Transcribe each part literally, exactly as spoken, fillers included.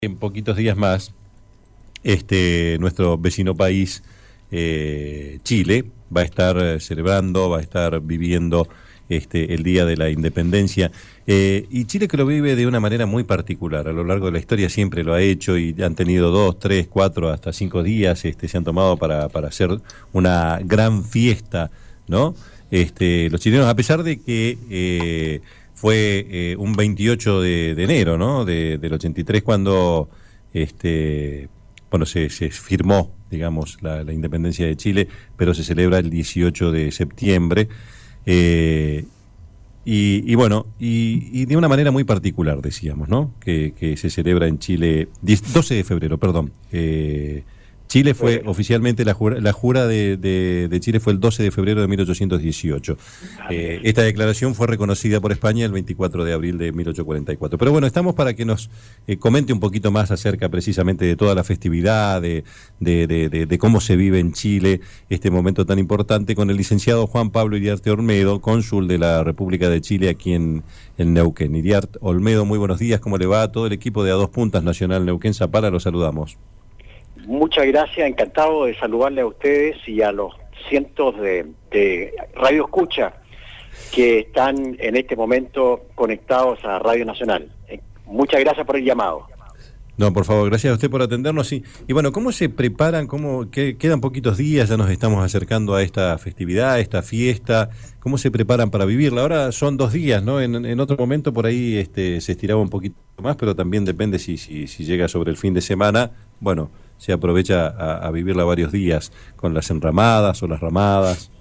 En poquitos días más, este, nuestro vecino país, eh, Chile, va a estar eh, celebrando, va a estar viviendo este, el Día de la Independencia. Eh, y Chile que lo vive de una manera muy particular. A lo largo de la historia siempre lo ha hecho y han tenido dos, tres, cuatro, hasta cinco días, este, se han tomado para, para hacer una gran fiesta, ¿no? Este, los chilenos, a pesar de que... Eh, fue eh, un veintiocho de, de enero, ¿no? De, del ochenta y tres cuando este, bueno, se, se firmó, digamos, la, la independencia de Chile, pero se celebra el dieciocho de septiembre. Eh, y, y bueno, y, y de una manera muy particular, decíamos, ¿no? Que, que se celebra en Chile, doce de febrero, perdón. Eh, Chile fue oficialmente, la jura, la jura de, de, de Chile fue el doce de febrero de mil ochocientos dieciocho. Eh, esta declaración fue reconocida por España el veinticuatro de abril de mil ochocientos cuarenta y cuatro. Pero bueno, estamos para que nos eh, comente un poquito más acerca precisamente de toda la festividad, de, de, de, de, de cómo se vive en Chile este momento tan importante, con el licenciado Juan Pablo Iriarte Olmedo, cónsul de la República de Chile aquí en, en Neuquén. Iriarte Olmedo, muy buenos días, ¿cómo le va? Todo el equipo de A Dos Puntas Nacional Neuquén Zapala, los saludamos. Muchas gracias, encantado de saludarle a ustedes y a los cientos de, de Radio Escucha que están en este momento conectados a Radio Nacional. Muchas gracias por el llamado. No, por favor, gracias a usted por atendernos. Y, y bueno, ¿cómo se preparan? ¿Cómo que, quedan poquitos días? Ya nos estamos acercando a esta festividad, a esta fiesta. ¿Cómo se preparan para vivirla? Ahora son dos días, ¿no? En, en otro momento por ahí este, se estiraba un poquito más, pero también depende si, si, si llega sobre el fin de semana. Bueno, se aprovecha a, a vivirla varios días con las enramadas o las ramadas.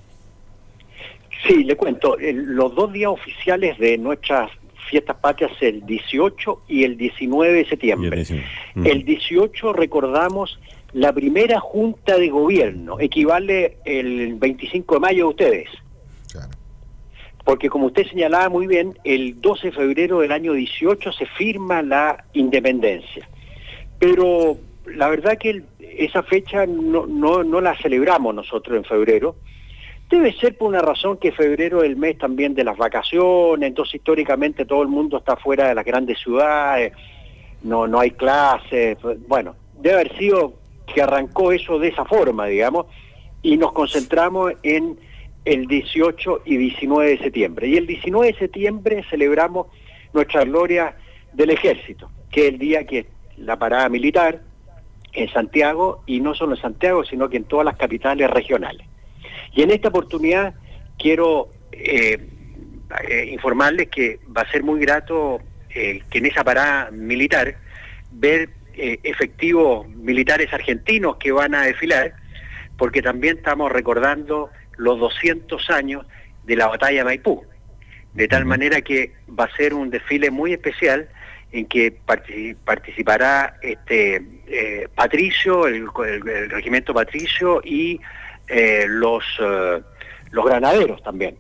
Sí, le cuento, el, los dos días oficiales de nuestras fiestas patrias, el dieciocho y el diecinueve de septiembre. El, uh-huh. el dieciocho recordamos la primera junta de gobierno, equivale el veinticinco de mayo de ustedes. Claro. Porque como usted señalaba muy bien, el doce de febrero del año dieciocho se firma la independencia. Pero la verdad que el, esa fecha no, no, no la celebramos nosotros en febrero. Debe ser por una razón que febrero es el mes también de las vacaciones, entonces históricamente todo el mundo está fuera de las grandes ciudades, no, no hay clases, bueno, debe haber sido que arrancó eso de esa forma, digamos, y nos concentramos en el dieciocho y diecinueve de septiembre. Y el diecinueve de septiembre celebramos nuestra gloria del ejército, que es el día que la parada militar en Santiago, y no solo en Santiago, sino que en todas las capitales regionales. Y en esta oportunidad quiero eh, eh, informarles que va a ser muy grato eh, que en esa parada militar ver eh, efectivos militares argentinos que van a desfilar, porque también estamos recordando los doscientos años de la batalla de Maipú, de tal manera que va a ser un desfile muy especial en que particip participará este eh, Patricio, el, el, el regimiento Patricio y Eh, los uh, los granaderos también.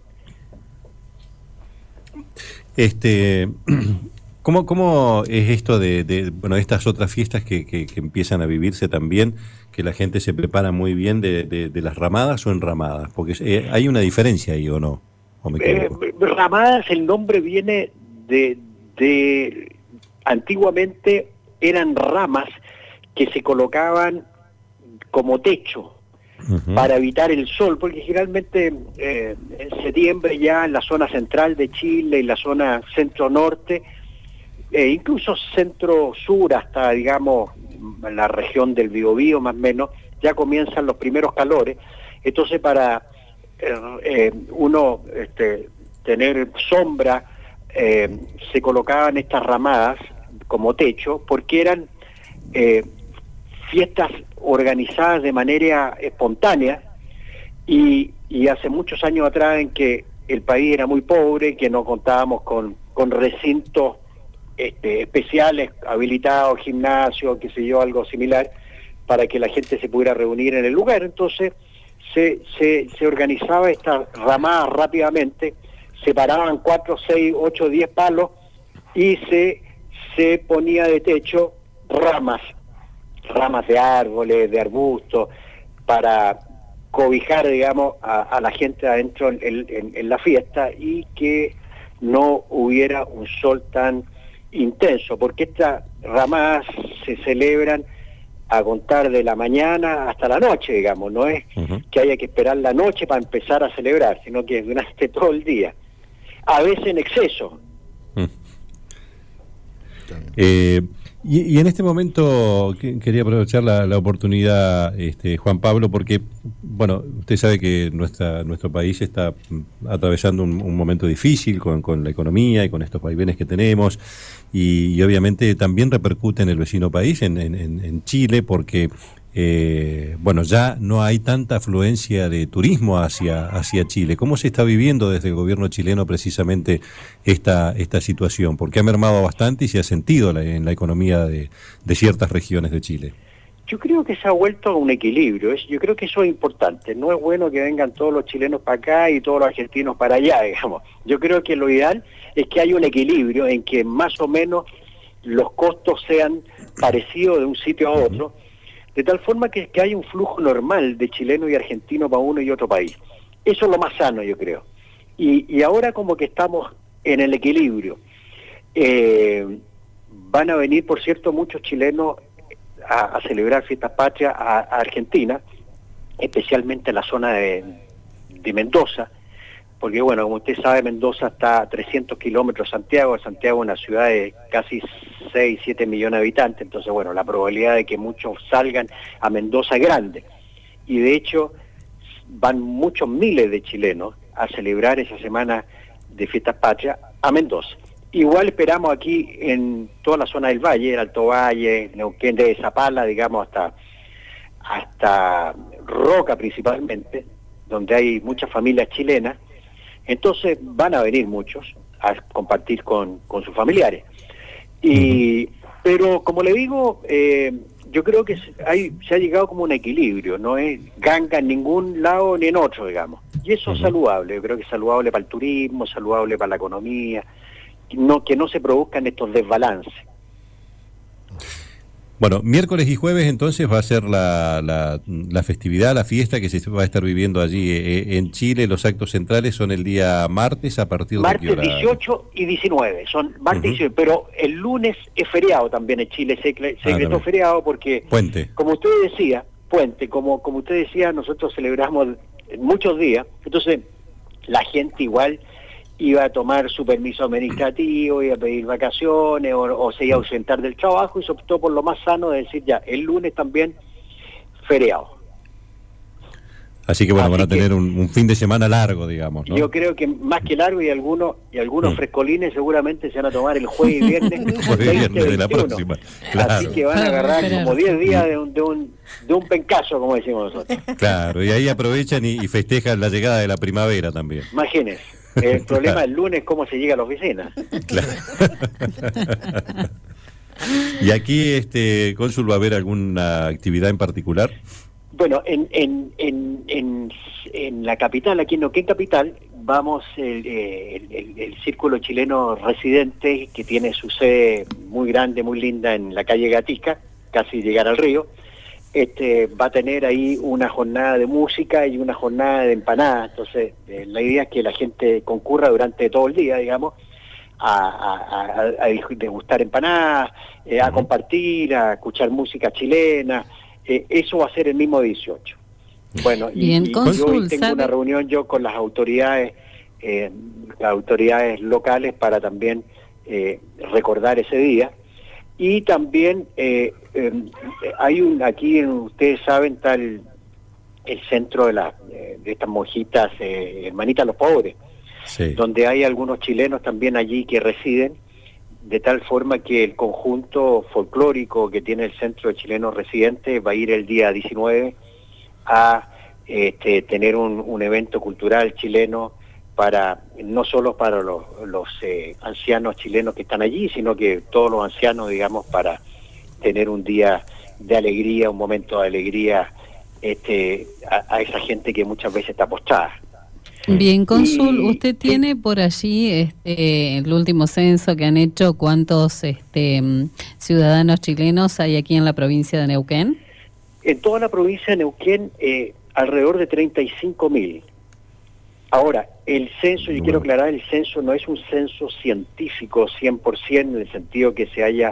Este, ¿cómo, cómo es esto de, de bueno, estas otras fiestas que, que, que empiezan a vivirse también, que la gente se prepara muy bien de, de, de las ramadas o enramadas? Porque eh, hay una diferencia ahí, ¿o no? ¿O me equivoco? Eh, ramadas, el nombre viene de, de antiguamente eran ramas que se colocaban como techo. Uh-huh. Para evitar el sol, porque generalmente eh, en septiembre ya en la zona central de Chile y la zona centro-norte, eh, incluso centro-sur hasta, digamos, la región del Biobío más o menos, ya comienzan los primeros calores. Entonces para eh, eh, uno este, tener sombra, eh, se colocaban estas ramadas como techo, porque eran eh, fiestas organizadas de manera espontánea y, y hace muchos años atrás en que el país era muy pobre, que no contábamos con, con recintos este, especiales, habilitados, gimnasio, qué sé yo, algo similar, para que la gente se pudiera reunir en el lugar. Entonces se, se, se organizaba esta ramada rápidamente, se paraban cuatro, seis, ocho, diez palos y se, se ponía de techo ramas, ramas de árboles, de arbustos, para cobijar, digamos, a, a la gente adentro en, en, en la fiesta y que no hubiera un sol tan intenso, porque esta ramadas se celebran a contar de la mañana hasta la noche, digamos, no es uh-huh. que haya que esperar la noche para empezar a celebrar, sino que durante todo el día, a veces en exceso. Uh. Eh, y, y en este momento que, quería aprovechar la, la oportunidad, este, Juan Pablo, porque, bueno, usted sabe que nuestra, nuestro país está atravesando un, un momento difícil con, con la economía y con estos vaivenes que tenemos, y, y obviamente también repercute en el vecino país, en, en, en Chile, porque eh, bueno, ya no hay tanta afluencia de turismo hacia, hacia Chile. ¿Cómo se está viviendo desde el gobierno chileno precisamente esta, esta situación? Porque ha mermado bastante y se ha sentido la, en la economía de, de ciertas regiones de Chile. Yo creo que se ha vuelto a un equilibrio. Yo creo que eso es importante. No es bueno que vengan todos los chilenos para acá y todos los argentinos para allá, digamos. Yo creo que lo ideal es que haya un equilibrio en que más o menos los costos sean parecidos de un sitio a otro, de tal forma que, que haya un flujo normal de chilenos y argentinos para uno y otro país. Eso es lo más sano, yo creo. Y, y ahora como que estamos en el equilibrio. Eh, van a venir, por cierto, muchos chilenos a, a celebrar fiestas patrias a, a Argentina, especialmente en la zona de, de Mendoza, porque bueno, como usted sabe, Mendoza está a trescientos kilómetros de Santiago. Santiago es una ciudad de casi seis, siete millones de habitantes, entonces bueno, la probabilidad de que muchos salgan a Mendoza es grande. Y de hecho, van muchos miles de chilenos a celebrar esa semana de fiestas patrias a Mendoza. Igual esperamos aquí en toda la zona del Valle, el Alto Valle, Neuquén, de Zapala, digamos, hasta, hasta Roca principalmente, donde hay muchas familias chilenas. Entonces van a venir muchos a compartir con, con sus familiares. Y, pero como le digo, eh, yo creo que hay, se ha llegado como un equilibrio, no es ganga en ningún lado ni en otro, digamos. Y eso uh-huh. es saludable, yo creo que es saludable para el turismo, saludable para la economía, no, que no se produzcan estos desbalances. Bueno, miércoles y jueves entonces va a ser la, la, la festividad, la fiesta que se va a estar viviendo allí eh, en Chile. Los actos centrales son el día martes a partir de martes qué hora? dieciocho y diecinueve, son martes uh-huh. dieciocho, pero el lunes es feriado también en Chile, se, se decretó ah, feriado porque, puente. Como usted decía, puente, como, como usted decía, nosotros celebramos muchos días, entonces la gente igual iba a tomar su permiso administrativo, iba a pedir vacaciones o, o se iba a ausentar del trabajo y se optó por lo más sano de decir ya, el lunes también feriado. Así que bueno, Así van a tener que, un, un fin de semana largo, digamos, ¿no? Yo creo que más que largo y algunos y algunos mm. frescolines seguramente se van a tomar el jueves y viernes, viernes de la próxima. Claro. Así que van a agarrar como diez días de un, de un de un pencazo, como decimos nosotros. Claro, y ahí aprovechan y, y festejan la llegada de la primavera también. Imagínense. El problema claro. el lunes es cómo se llega a la oficina. Claro. ¿Y aquí, este cónsul, va a haber alguna actividad en particular? Bueno, en en, en, en, en la capital, aquí en Neuquén Capital, vamos el, el, el, el Círculo Chileno Residente, que tiene su sede muy grande, muy linda en la calle Gatica, casi llegar al río. Este, va a tener ahí una jornada de música y una jornada de empanadas. Entonces eh, la idea es que la gente concurra durante todo el día, digamos, a, a, a, a degustar empanadas, eh, a compartir, a escuchar música chilena. Eh, eso va a ser el mismo dieciocho. Bueno, Bien, y, cónsul, y yo hoy tengo ¿sabe? una reunión yo con las autoridades, eh, las autoridades locales para también eh, recordar ese día. Y también eh, eh, hay un, aquí ustedes saben, está el, el centro de, la, de estas monjitas, eh, hermanitas los pobres, sí. donde hay algunos chilenos también allí que residen, de tal forma que el conjunto folclórico que tiene el Centro de Chilenos Residentes va a ir el día diecinueve a este, tener un, un evento cultural chileno, para no solo para los, los eh, ancianos chilenos que están allí, sino que todos los ancianos, digamos, para tener un día de alegría, un momento de alegría este, a, a esa gente que muchas veces está postrada. Bien, cónsul, y, ¿usted tiene por allí este, el último censo que han hecho, cuántos este, ciudadanos chilenos hay aquí en la provincia de Neuquén? En toda la provincia de Neuquén, eh, alrededor de treinta y cinco mil. Ahora, el censo, yo bueno. quiero aclarar, el censo no es un censo científico cien por ciento, en el sentido que se haya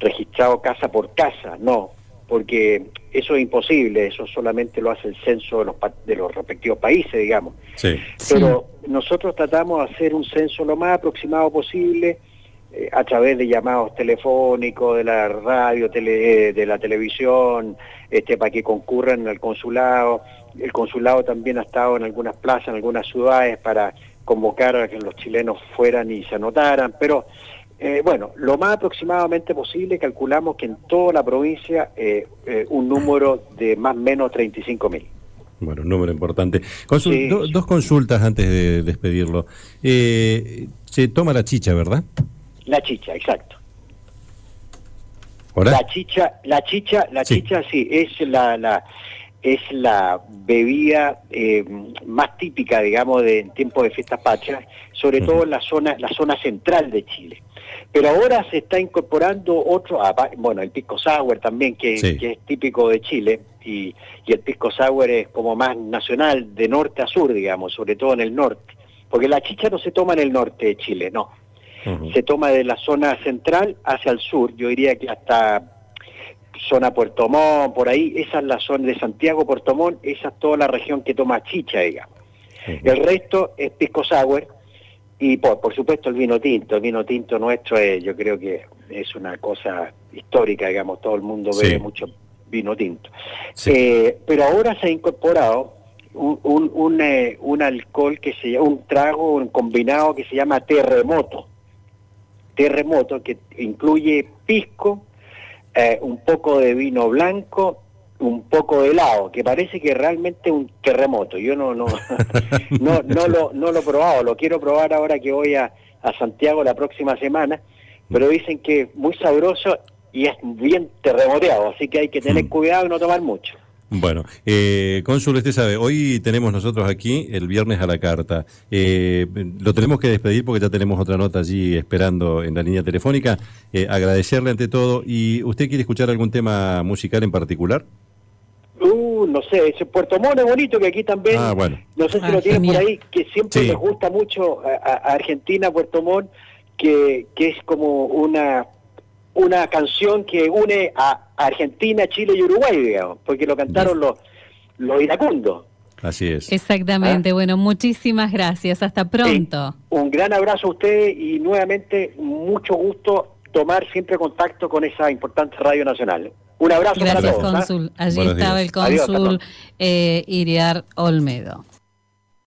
registrado casa por casa, no, porque eso es imposible, eso solamente lo hace el censo de los, de los respectivos países, digamos. Sí. Pero sí, nosotros tratamos de hacer un censo lo más aproximado posible, eh, a través de llamados telefónicos, de la radio, tele, de la televisión, este, para que concurran al consulado. El consulado también ha estado en algunas plazas, en algunas ciudades, para convocar a que los chilenos fueran y se anotaran, pero eh, bueno, lo más aproximadamente posible calculamos que en toda la provincia eh, eh, un número de más o menos treinta y cinco mil. Bueno, un número importante. Consul sí, do sí. Dos consultas antes de despedirlo. Eh, se toma la chicha, ¿verdad? La chicha, exacto. ¿Hola? La chicha, la chicha, la sí. chicha sí, es la... la es la bebida eh, más típica, digamos, de en tiempos de fiestas patrias, sobre uh-huh. todo en la zona, la zona central de Chile. Pero ahora se está incorporando otro, bueno, el pisco sour también, que, sí. que es típico de Chile, y, y el pisco sour es como más nacional, de norte a sur, digamos, sobre todo en el norte. Porque la chicha no se toma en el norte de Chile, no. Uh-huh. Se toma de la zona central hacia el sur, yo diría que hasta zona Puerto Montt, por ahí, esa es la zona de Santiago, Puerto Montt, esa es toda la región que toma chicha, digamos. Uh-huh. El resto es pisco sour y por, por supuesto el vino tinto. El vino tinto nuestro es, yo creo que es una cosa histórica, digamos, todo el mundo bebe sí. mucho vino tinto. Sí. Eh, pero ahora se ha incorporado un, un, un, eh, un alcohol que se llama, un trago, un combinado que se llama terremoto. Terremoto, que incluye pisco, Eh, un poco de vino blanco, un poco de helado, que parece que realmente es un terremoto. Yo no no no no lo no lo he probado, lo quiero probar ahora que voy a, a Santiago la próxima semana, pero dicen que es muy sabroso y es bien terremoteado, así que hay que tener cuidado y no tomar mucho. Bueno, eh, cónsul, usted sabe, hoy tenemos nosotros aquí el viernes a la carta. Eh, lo tenemos que despedir porque ya tenemos otra nota allí esperando en la línea telefónica. Eh, agradecerle ante todo. ¿Y usted quiere escuchar algún tema musical en particular? Uh, no sé, ese Puerto Montt es bonito, que aquí también, ah, bueno. no sé si ah, lo tienen genial. por ahí, que siempre sí. les gusta mucho a, a Argentina, Puerto Montt, que, que es como una... una canción que une a Argentina, Chile y Uruguay, digamos, porque lo cantaron los, los iracundos. Así es. Exactamente, ¿Ah? Bueno, muchísimas gracias, hasta pronto. Sí, un gran abrazo a ustedes y nuevamente mucho gusto tomar siempre contacto con esa importante radio nacional. Un abrazo gracias, para todos. Cónsul. ¿Ah? Allí Buenos estaba días. el cónsul eh, Iriar Olmedo.